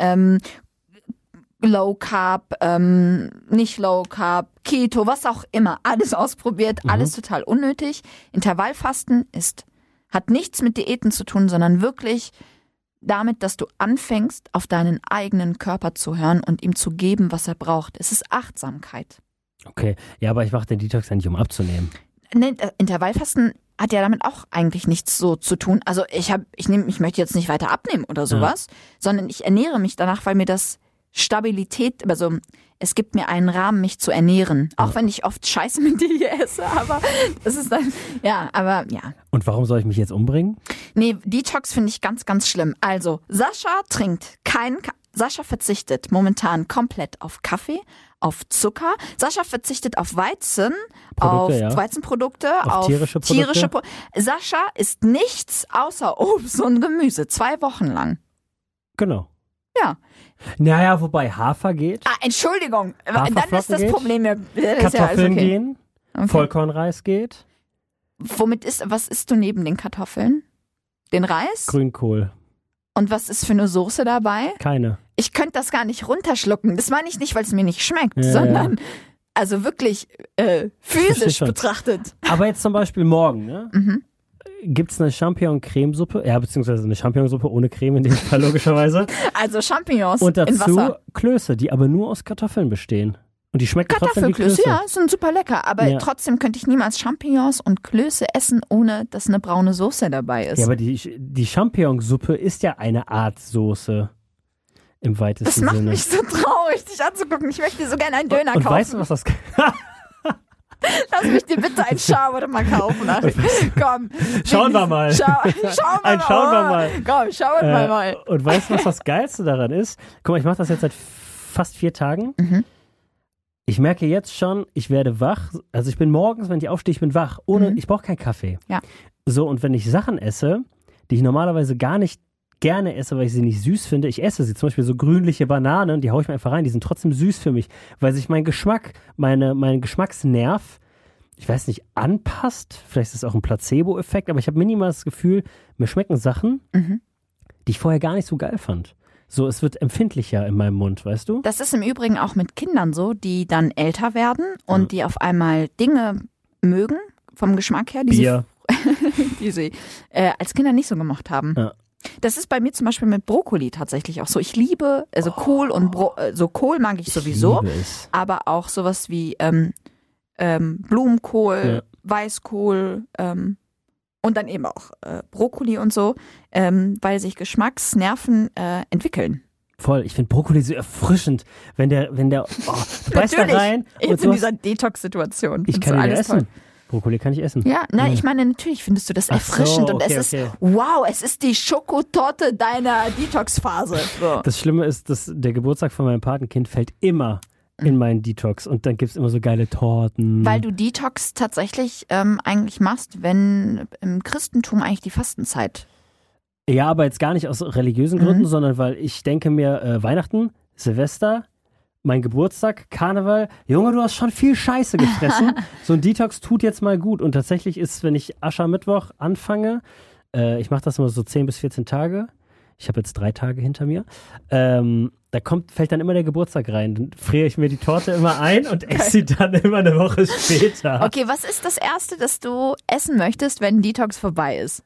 Low Carb, nicht Low Carb, Keto, was auch immer, alles ausprobiert, alles total unnötig. Intervallfasten hat nichts mit Diäten zu tun, sondern wirklich damit, dass du anfängst, auf deinen eigenen Körper zu hören und ihm zu geben, was er braucht. Es ist Achtsamkeit. Okay, ja, aber ich mache den Detox ja nicht, um abzunehmen. Intervallfasten hat ja damit auch eigentlich nichts so zu tun. Also ich möchte jetzt nicht weiter abnehmen oder sowas, sondern ich ernähre mich danach, weil mir das Stabilität, also es gibt mir einen Rahmen, mich zu ernähren. Auch wenn ich oft Scheiße mit dir esse, aber das ist dann, ja. Und warum soll ich mich jetzt umbringen? Nee, Detox finde ich ganz, ganz schlimm. Also, Sascha verzichtet momentan komplett auf Kaffee, auf Zucker. Sascha verzichtet auf Weizen, Weizenprodukte, auf tierische Produkte. Sascha isst nichts außer Obst und Gemüse, 2 Wochen lang. Genau. Ja. Naja, wobei Hafer geht. Entschuldigung. Dann ist das geht. Problem ja. Kartoffeln gehen. Okay. Vollkornreis geht. Was isst du neben den Kartoffeln? Den Reis? Grünkohl. Und was ist für eine Soße dabei? Keine. Ich könnte das gar nicht runterschlucken. Das meine ich nicht, weil es mir nicht schmeckt, sondern also wirklich physisch betrachtet. Aber jetzt zum Beispiel morgen, ne? Gibt es eine Champignon-Cremesuppe? Ja, beziehungsweise eine Champignon-Suppe ohne Creme in dem Fall logischerweise. Also Champignons und dazu in Wasser. Klöße, die aber nur aus Kartoffeln bestehen. Und die schmecken trotzdem wie Klöße. Ja, sind super lecker. Aber trotzdem könnte ich niemals Champignons und Klöße essen, ohne dass eine braune Soße dabei ist. Ja, aber die Champignon-Suppe ist ja eine Art Soße. Im weitesten Sinne. Das macht mich so traurig, dich anzugucken. Ich möchte so gerne einen Döner kaufen. Und weißt du, was das... Lass mich dir bitte ein Shawarma mal kaufen. Komm. Schauen wir mal. Schauen wir mal. Komm, schauen wir mal. Und weißt du, was das Geilste daran ist? Guck mal, ich mache das jetzt seit fast 4 Tagen. Mhm. Ich merke jetzt schon, ich werde wach. Also ich bin morgens, wenn ich aufstehe, ich bin wach. Ich brauche keinen Kaffee. Ja. So, und wenn ich Sachen esse, die ich normalerweise gar nicht gerne esse, weil ich sie nicht süß finde, ich esse sie. Zum Beispiel so grünliche Bananen, die haue ich mir einfach rein. Die sind trotzdem süß für mich, weil sich mein Geschmack, mein Geschmacksnerv, ich weiß nicht, anpasst. Vielleicht ist es auch ein Placebo-Effekt, aber ich habe minimal das Gefühl, mir schmecken Sachen, die ich vorher gar nicht so geil fand. So, es wird empfindlicher in meinem Mund, weißt du? Das ist im Übrigen auch mit Kindern so, die dann älter werden und die auf einmal Dinge mögen, vom Geschmack her, die sie als Kinder nicht so gemocht haben. Ja. Das ist bei mir zum Beispiel mit Brokkoli tatsächlich auch so. Ich liebe, also Kohl und so Kohl mag ich sowieso, aber auch sowas wie Blumenkohl, Weißkohl und dann eben auch Brokkoli und so, weil sich Geschmacksnerven entwickeln. Voll, ich finde Brokkoli so erfrischend, wenn der du beißt da rein. Jetzt in dieser Detox-Situation. Ich kann ihn essen. Toll. Brokkoli kann ich essen. Ja, nein, ich meine, natürlich findest du das erfrischend und es ist, wow, es ist die Schokotorte deiner Detox-Phase. So. Das Schlimme ist, dass der Geburtstag von meinem Patenkind fällt immer in meinen Detox und dann gibt es immer so geile Torten. Weil du Detox tatsächlich eigentlich machst, wenn im Christentum eigentlich die Fastenzeit. Ja, aber jetzt gar nicht aus religiösen Gründen, sondern weil ich denke mir, Weihnachten, Silvester, mein Geburtstag, Karneval, Junge, du hast schon viel Scheiße gefressen. So ein Detox tut jetzt mal gut. Und tatsächlich ist, wenn ich Aschermittwoch anfange, ich mache das immer so 10 bis 14 Tage. Ich habe jetzt 3 Tage hinter mir. Fällt dann immer der Geburtstag rein. Dann friere ich mir die Torte immer ein und esse sie dann immer eine Woche später. Okay, was ist das Erste, das du essen möchtest, wenn Detox vorbei ist?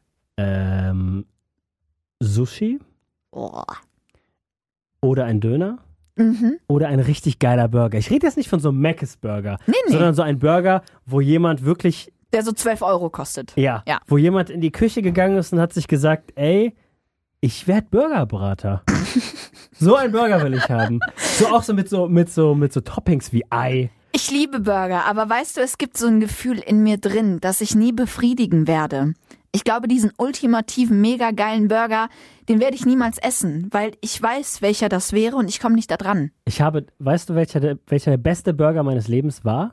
Sushi. Oh. Oder ein Döner. Oder ein richtig geiler Burger. Ich rede jetzt nicht von so einem Mc's Burger, sondern so ein Burger, wo jemand wirklich... Der so 12 € kostet. Ja, wo jemand in die Küche gegangen ist und hat sich gesagt, ey, ich werde Burgerbrater. So einen Burger will ich haben. So auch so mit so Toppings wie Ei. Ich liebe Burger, aber weißt du, es gibt so ein Gefühl in mir drin, das ich nie befriedigen werde. Ich glaube, diesen ultimativen, mega geilen Burger, den werde ich niemals essen, weil ich weiß, welcher das wäre und ich komme nicht da dran. Weißt du, welcher der beste Burger meines Lebens war?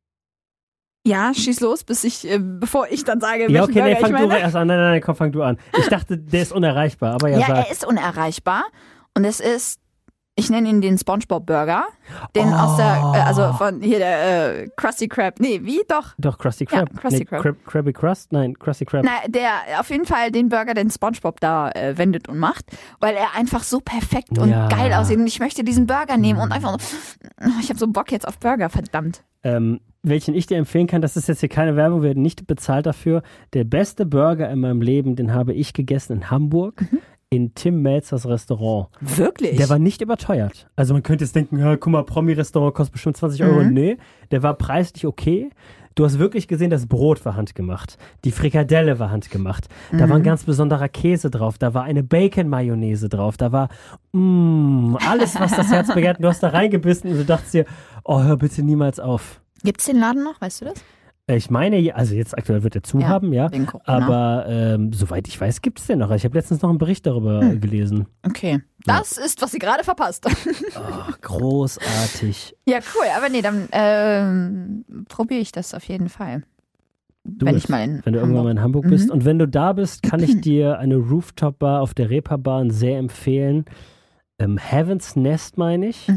Ja, schieß los, bevor ich dann sage, ja, welchen Burger fang du erst an. Nein, komm, fang du an. Ich dachte, der ist unerreichbar, aber ja, er ist unerreichbar und es ist, ich nenne ihn den SpongeBob-Burger, den aus der, von hier der Krusty Krab, Doch, Krusty Krab. Ja, Krusty Krab. Krabby Crust? Nein, Krusty Krab. Na, der, auf jeden Fall den Burger, den SpongeBob da wendet und macht, weil er einfach so perfekt und geil aussieht und ich möchte diesen Burger nehmen und einfach ich habe so Bock jetzt auf Burger, verdammt. Welchen ich dir empfehlen kann, das ist jetzt hier keine Werbung, wir werden nicht bezahlt dafür. Der beste Burger in meinem Leben, den habe ich gegessen in Hamburg. In Tim Melzers Restaurant. Wirklich? Der war nicht überteuert. Also man könnte jetzt denken, ja, guck mal, Promi-Restaurant kostet bestimmt 20 €. Nee, der war preislich okay. Du hast wirklich gesehen, das Brot war handgemacht. Die Frikadelle war handgemacht. Da war ein ganz besonderer Käse drauf. Da war eine Bacon-Mayonnaise drauf. Da war alles, was das Herz begehrt. Du hast da reingebissen und du dachtest dir, oh, hör bitte niemals auf. Gibt's den Laden noch? Weißt du das? Ich meine, also jetzt aktuell wird er zu haben, ja. Aber soweit ich weiß, gibt es den noch. Ich habe letztens noch einen Bericht darüber gelesen. Okay. Das ist, was sie gerade verpasst. Oh, großartig. Ja, cool. Aber nee, dann probiere ich das auf jeden Fall. Wenn du irgendwann mal in Hamburg bist. Und wenn du da bist, kann ich dir eine Rooftop-Bar auf der Reeperbahn sehr empfehlen. Heaven's Nest, meine ich.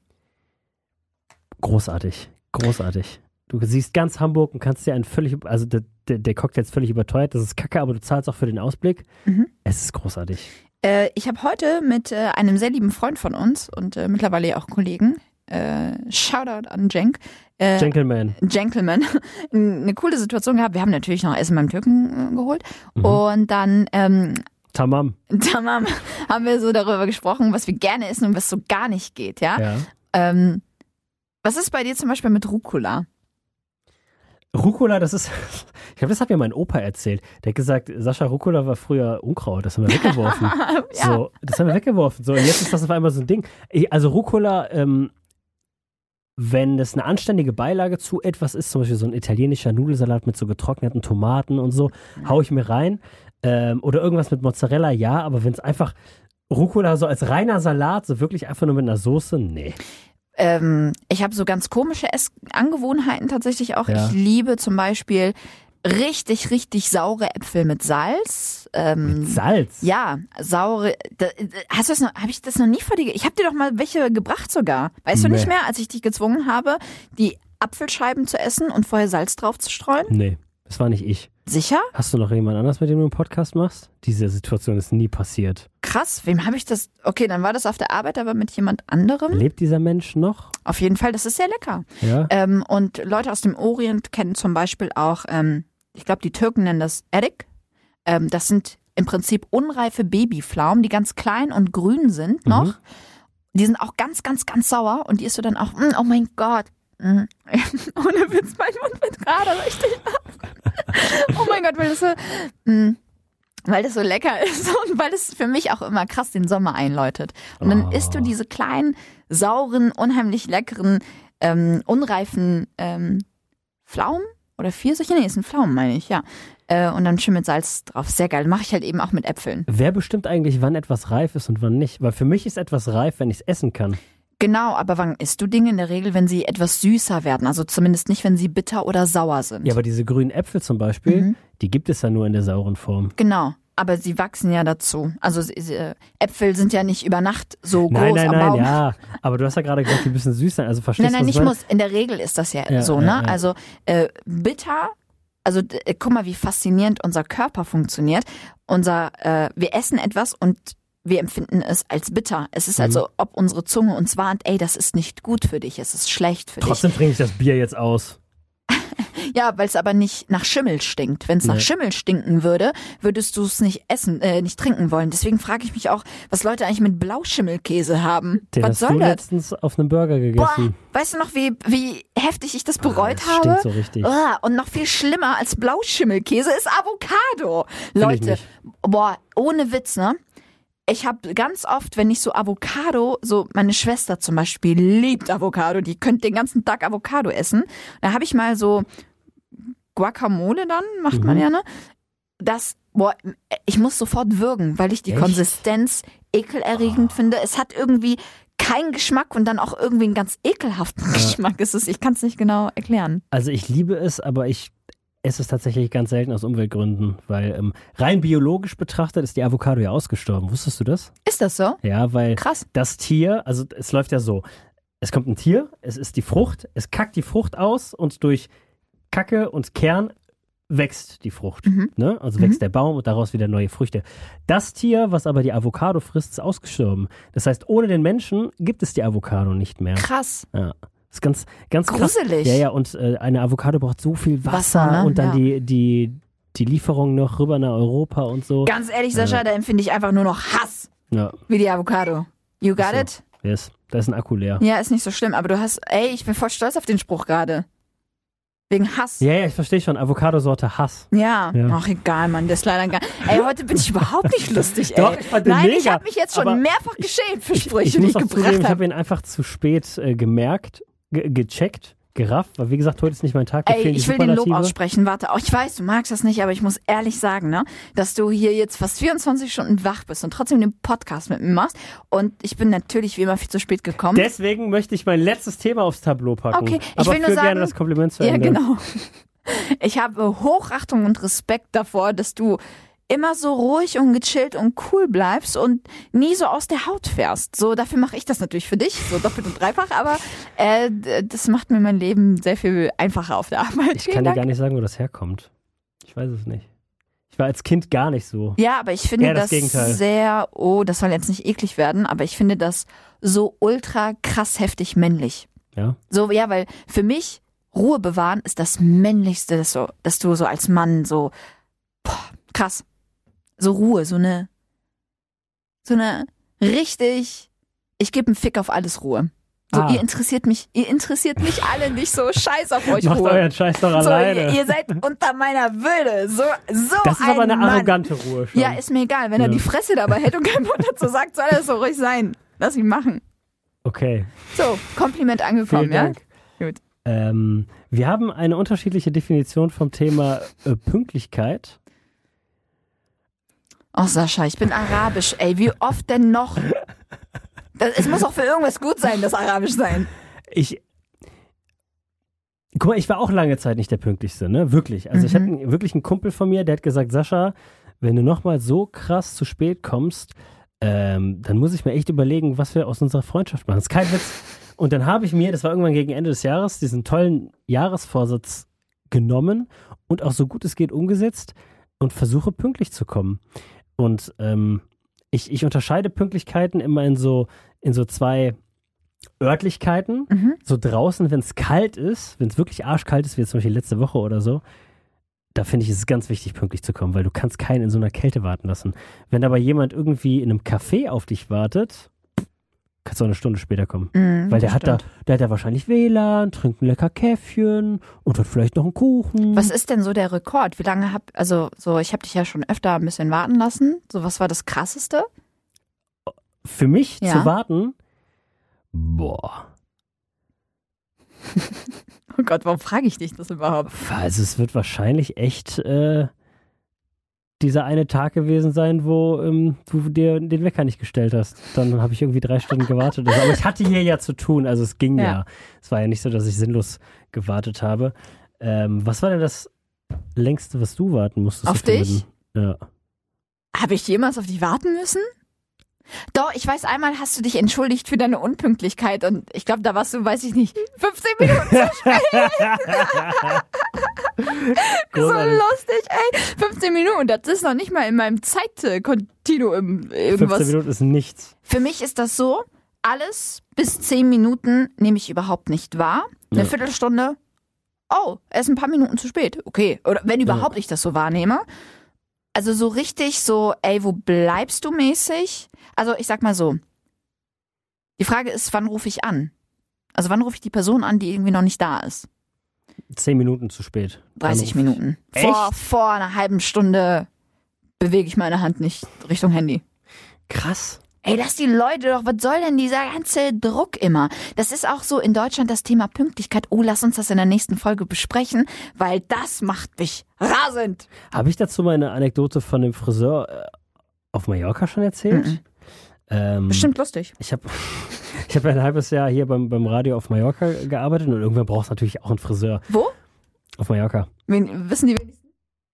Großartig. Du siehst ganz Hamburg und kannst dir der Cocktail ist völlig überteuert, das ist kacke, aber du zahlst auch für den Ausblick. Es ist großartig. Ich habe heute mit einem sehr lieben Freund von uns und mittlerweile auch Kollegen, Shoutout an Cenk. Gentleman. Eine coole Situation gehabt. Wir haben natürlich noch Essen beim Türken geholt und dann Tamam haben wir so darüber gesprochen, was wir gerne essen und was so gar nicht geht, ja? Was ist bei dir zum Beispiel mit Rucola? Rucola, das ist, ich glaube, das hat mir mein Opa erzählt. Der hat gesagt, Sascha, Rucola war früher Unkraut, das haben wir weggeworfen. So, das haben wir weggeworfen. So, und jetzt ist das auf einmal so ein Ding. Also Rucola, wenn es eine anständige Beilage zu etwas ist, zum Beispiel so ein italienischer Nudelsalat mit so getrockneten Tomaten und so, hau ich mir rein. Oder irgendwas mit Mozzarella, ja, aber wenn es einfach Rucola so als reiner Salat, so wirklich einfach nur mit einer Soße, nee. Ich habe so ganz komische Angewohnheiten tatsächlich auch. Ja. Ich liebe zum Beispiel richtig, richtig saure Äpfel mit Salz. Mit Salz? Ja, saure. Habe ich das noch nie vor dir? Ich habe dir doch mal welche gebracht sogar. Weißt du nicht mehr, als ich dich gezwungen habe, die Apfelscheiben zu essen und vorher Salz drauf zu streuen? Nee, das war nicht ich. Sicher? Hast du noch jemand anders, mit dem du einen Podcast machst? Diese Situation ist nie passiert. Krass, wem habe ich das? Okay, dann war das auf der Arbeit, aber mit jemand anderem. Lebt dieser Mensch noch? Auf jeden Fall, das ist sehr lecker. Ja. Und Leute aus dem Orient kennen zum Beispiel auch, ich glaube, die Türken nennen das Erik. Das sind im Prinzip unreife Babypflaumen, die ganz klein und grün sind noch. Mhm. Die sind auch ganz, ganz, ganz sauer und die isst du dann auch, oh mein Gott. Ohne Witz, mein Mund wird gerade richtig ab. Oh mein Gott, weil das so lecker ist und weil es für mich auch immer krass den Sommer einläutet. Und dann isst du diese kleinen, sauren, unheimlich leckeren, unreifen Pflaumen oder Pfirsiche. Nee, ist ein Pflaumen, meine ich, ja. Und dann schön mit Salz drauf. Sehr geil. Mache ich halt eben auch mit Äpfeln. Wer bestimmt eigentlich, wann etwas reif ist und wann nicht? Weil für mich ist etwas reif, wenn ich es essen kann. Genau, aber wann isst du Dinge? In der Regel, wenn sie etwas süßer werden. Also zumindest nicht, wenn sie bitter oder sauer sind. Ja, aber diese grünen Äpfel zum Beispiel, die gibt es ja nur in der sauren Form. Genau, aber sie wachsen ja dazu. Also Äpfel sind ja nicht über Nacht so groß am Baum. Ja. Aber du hast ja gerade gesagt, die müssen süß sein. Also verstehst du, Nein, nicht muss. In der Regel ist das ja so, ne? Ja. Also bitter. Also guck mal, wie faszinierend unser Körper funktioniert. Wir essen etwas und wir empfinden es als bitter. Es ist also, ob unsere Zunge uns warnt, ey, das ist nicht gut für dich, es ist schlecht für dich. Trotzdem trinke ich das Bier jetzt aus. Ja, weil es aber nicht nach Schimmel stinkt. Wenn es nach Schimmel stinken würde, würdest du es nicht nicht trinken wollen. Deswegen frage ich mich auch, was Leute eigentlich mit Blauschimmelkäse haben. Den was hast soll du das? letztens auf einem Burger gegessen. Boah, weißt du noch, wie heftig ich das bereut das habe? stinkt so richtig. Und noch viel schlimmer als Blauschimmelkäse ist Avocado. ich Leute, nicht. boah, ohne Witz, ne? Ich habe ganz oft, wenn ich so Avocado, so meine Schwester zum Beispiel liebt Avocado, die könnte den ganzen Tag Avocado essen. Da habe ich mal so Guacamole dann, macht man ja, ne? Ich muss sofort würgen, weil ich die Konsistenz ekelerregend finde. Es hat irgendwie keinen Geschmack und dann auch irgendwie einen ganz ekelhaften Geschmack. Ich kann es nicht genau erklären. Also ich liebe es, aber ich esse es tatsächlich ganz selten aus Umweltgründen, weil rein biologisch betrachtet ist die Avocado ja ausgestorben. Wusstest du das? Ist das so? Ja, weil Krass. das Tier, also es läuft ja so, es kommt ein Tier, es ist die Frucht, es kackt die Frucht aus und durch Kacke und Kern wächst die Frucht. Ne? Also wächst der Baum und daraus wieder neue Früchte. Das Tier, was aber die Avocado frisst, ist ausgestorben. Das heißt, ohne den Menschen gibt es die Avocado nicht mehr. Krass. Ja. Das ist ganz, ganz krass. Gruselig. Ja, und eine Avocado braucht so viel Wasser ne? und dann die Lieferung noch rüber nach Europa und so. Ganz ehrlich, Sascha, da empfinde ich einfach nur noch Hass. Ja. Wie die Avocado. You got it? Yes. Da ist ein Akku leer. Ja, ist nicht so schlimm, aber ich bin voll stolz auf den Spruch gerade. Wegen Hass. Ja, ich verstehe schon. Avocado-Sorte Hass. Ja. Ach, egal, Mann, das ist leider gar. Ey, heute bin ich überhaupt nicht lustig, ey. Doch, ich fand den Nein, mega, ich habe mich jetzt schon mehrfach geschämt für Sprüche, ich die muss ich auch gebracht zugeben, ich habe. habe ihn einfach zu spät gemerkt, gecheckt, gerafft, weil wie gesagt, heute ist nicht mein Tag. Ey, ich will den Lob aussprechen, warte. Ich weiß, du magst das nicht, aber ich muss ehrlich sagen, ne, dass du hier jetzt fast 24 Stunden wach bist und trotzdem den Podcast mit mir machst. Und ich bin natürlich wie immer viel zu spät gekommen. Deswegen möchte ich mein letztes Thema aufs Tableau packen. Okay, aber will nur für sagen, gerne das Kompliment zu Ende. Ja, genau. Ich habe Hochachtung und Respekt davor, dass du immer so ruhig und gechillt und cool bleibst und nie so aus der Haut fährst. So, dafür mache ich das natürlich für dich, so doppelt und dreifach, aber das macht mir mein Leben sehr viel einfacher auf der Arbeit. Ich kann dir gar nicht sagen, wo das herkommt. Ich weiß es nicht. Ich war als Kind gar nicht so. Ja, aber ich finde Eher das das Gegenteil. sehr, das soll jetzt nicht eklig werden, aber ich finde das so ultra krass heftig männlich. Ja. So, ja, weil für mich Ruhe bewahren ist das Männlichste, dass du so als Mann so, krass, so Ruhe, so eine richtig, ich gebe einen Fick auf alles Ruhe. So, ihr interessiert mich alle nicht so, scheiß auf euch Macht Ruhe. euren Scheiß doch alleine. So, ihr seid unter meiner Würde, so das ist ein aber eine Mann. arrogante Ruhe schon. Ja, ist mir egal, wenn er die Fresse dabei hält und kein Wort dazu sagt, soll er so ruhig sein. Lass ihn machen. Okay. So, Kompliment angekommen, Vielen Dank. ja? Wir haben eine unterschiedliche Definition vom Thema Pünktlichkeit. Oh, Sascha, ich bin arabisch. Ey, wie oft denn noch? Es muss auch für irgendwas gut sein, das arabisch sein. Guck mal, ich war auch lange Zeit nicht der Pünktlichste, ne? Wirklich. Also ich hatte wirklich einen Kumpel von mir, der hat gesagt, Sascha, wenn du nochmal so krass zu spät kommst, dann muss ich mir echt überlegen, was wir aus unserer Freundschaft machen. Das ist kein Witz. Und dann habe ich mir, das war irgendwann gegen Ende des Jahres, diesen tollen Jahresvorsatz genommen und auch so gut es geht umgesetzt und versuche pünktlich zu kommen. Und ich unterscheide Pünktlichkeiten immer in so zwei Örtlichkeiten, so draußen, wenn es kalt ist, wenn es wirklich arschkalt ist, wie zum Beispiel letzte Woche oder so, da finde ich, ist es ganz wichtig, pünktlich zu kommen, weil du kannst keinen in so einer Kälte warten lassen. Wenn aber jemand irgendwie in einem Café auf dich wartet, kannst du auch eine Stunde später kommen. Weil der hat da wahrscheinlich WLAN, trinkt ein lecker Käffchen und hat vielleicht noch einen Kuchen. Was ist denn so der Rekord? Wie lange ich habe dich ja schon öfter ein bisschen warten lassen. So, was war das Krasseste? Für mich zu warten? Boah. Oh Gott, warum frage ich dich das überhaupt? Also es wird wahrscheinlich echt dieser eine Tag gewesen sein, wo du dir den Wecker nicht gestellt hast. Dann habe ich irgendwie 3 Stunden gewartet. Aber ich hatte hier ja zu tun, also es ging ja. Es war ja nicht so, dass ich sinnlos gewartet habe. Was war denn das längste, was du warten musstest? Auf dich? Ja. Habe ich jemals auf dich warten müssen? Doch, ich weiß, einmal hast du dich entschuldigt für deine Unpünktlichkeit und ich glaube, da warst du, weiß ich nicht, 15 Minuten zu spät. So lustig, ey. 15 Minuten, das ist noch nicht mal in meinem Zeitkontinuum irgendwas. 15 Minuten ist nichts. Für mich ist das so, alles bis 10 Minuten nehme ich überhaupt nicht wahr. Eine Viertelstunde, oh, er ist ein paar Minuten zu spät. Okay, oder wenn überhaupt ich das so wahrnehme. Also so richtig so, ey, wo bleibst du mäßig? Also ich sag mal so, die Frage ist, wann rufe ich an? Also wann rufe ich die Person an, die irgendwie noch nicht da ist? 10 Minuten zu spät. 30 Minuten. Vor einer halben Stunde bewege ich meine Hand nicht Richtung Handy. Krass. Ey, lass die Leute doch, was soll denn dieser ganze Druck immer? Das ist auch so in Deutschland das Thema Pünktlichkeit. Oh, lass uns das in der nächsten Folge besprechen, weil das macht mich rasend. Habe ich dazu mal eine Anekdote von dem Friseur auf Mallorca schon erzählt? Bestimmt lustig. Ich habe ein halbes Jahr hier beim Radio auf Mallorca gearbeitet und irgendwann brauchst du natürlich auch einen Friseur. Wo? Auf Mallorca. Wissen die wenigsten?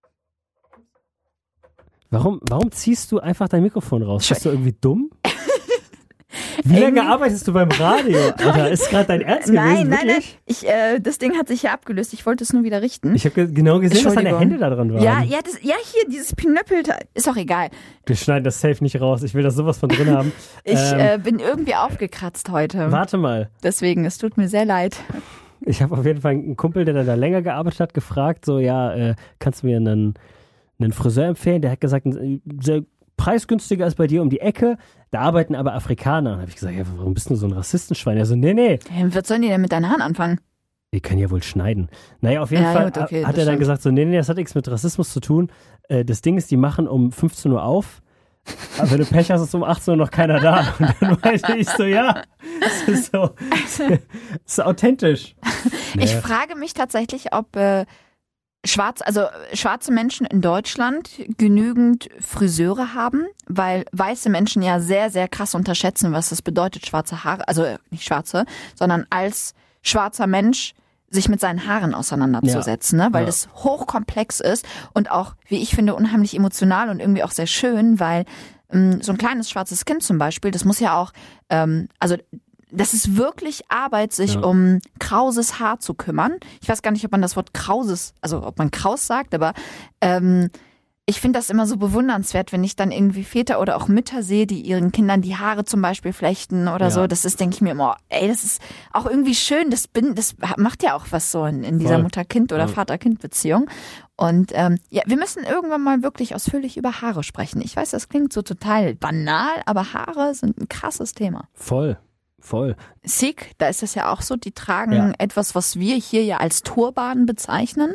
Warum ziehst du einfach dein Mikrofon raus? Bist du irgendwie dumm? Wie lange arbeitest du beim Radio? Alter, ist gerade dein Ernst gewesen? Nein. Das Ding hat sich ja abgelöst. Ich wollte es nur wieder richten. Ich habe genau gesehen, dass deine Hände da dran waren. Ja, hier, dieses Pinöppelte. Ist auch egal. Wir schneiden das safe nicht raus. Ich will das sowas von drin haben. Ich bin irgendwie aufgekratzt heute. Warte mal. Deswegen, es tut mir sehr leid. Ich habe auf jeden Fall einen Kumpel, der da länger gearbeitet hat, gefragt, so, kannst du mir einen Friseur empfehlen? Der hat gesagt, sehr preisgünstiger ist bei dir um die Ecke, da arbeiten aber Afrikaner. Dann habe ich gesagt, ja, warum bist du so ein Rassistenschwein? Er so, nee. Was sollen die denn mit deinen Haaren anfangen? Die können ja wohl schneiden. Naja, auf jeden Fall gut, okay, hat er dann gesagt, so, nee, das hat nichts mit Rassismus zu tun. Das Ding ist, die machen um 15 Uhr auf, aber wenn du Pech hast, ist um 18 Uhr noch keiner da. Und dann meinte ich so, ja, das ist authentisch. Ich frage mich tatsächlich, ob schwarze Menschen in Deutschland genügend Friseure haben, weil weiße Menschen ja sehr, sehr krass unterschätzen, was es bedeutet, schwarze Haare, also nicht schwarze, sondern als schwarzer Mensch sich mit seinen Haaren auseinanderzusetzen, ne? Weil das hochkomplex ist und auch, wie ich finde, unheimlich emotional und irgendwie auch sehr schön, weil so ein kleines schwarzes Kind zum Beispiel, das muss ja auch, das ist wirklich Arbeit, sich um krauses Haar zu kümmern. Ich weiß gar nicht, ob man das Wort krauses, also ob man kraus sagt, aber ich finde das immer so bewundernswert, wenn ich dann irgendwie Väter oder auch Mütter sehe, die ihren Kindern die Haare zum Beispiel flechten oder so. Das ist, denke ich mir immer, ey, das ist auch irgendwie schön. Das macht ja auch was so in dieser Mutter-Kind- oder Vater-Kind-Beziehung. Und wir müssen irgendwann mal wirklich ausführlich über Haare sprechen. Ich weiß, das klingt so total banal, aber Haare sind ein krasses Thema. Voll. Sikh, da ist das ja auch so, die tragen etwas, was wir hier ja als Turban bezeichnen.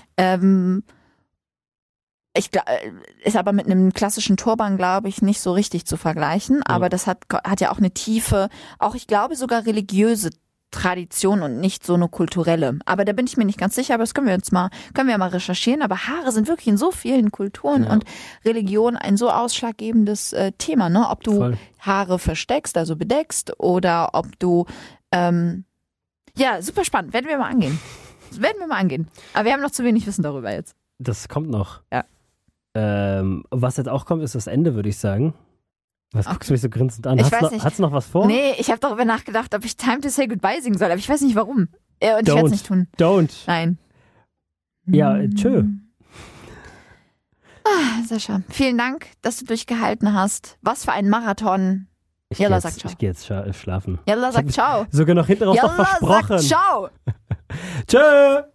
Ist aber mit einem klassischen Turban, glaube ich, nicht so richtig zu vergleichen. Aber das hat ja auch eine tiefe, auch ich glaube sogar religiöse Tradition und nicht so eine kulturelle. Aber da bin ich mir nicht ganz sicher, aber das können wir mal recherchieren. Aber Haare sind wirklich in so vielen Kulturen und Religionen ein so ausschlaggebendes Thema, ne? Ob du Haare versteckst, also bedeckst, oder ob du super spannend. Werden wir mal angehen. Aber wir haben noch zu wenig Wissen darüber jetzt. Das kommt noch. Ja. Was jetzt auch kommt, ist das Ende, würde ich sagen. Was guckst du mich so grinsend an? Hast du noch was vor? Nee, ich habe darüber nachgedacht, ob ich Time to Say Goodbye singen soll, aber ich weiß nicht warum. Und ich werde es nicht tun. Don't. Nein. Ja, tschö. Sascha, vielen Dank, dass du durchgehalten hast. Was für ein Marathon. Jalla sagt ciao. Ich gehe jetzt schlafen. Jalla sagt ciao. Sogar noch hinten raus noch versprochen. Sagt ciao. Tschö.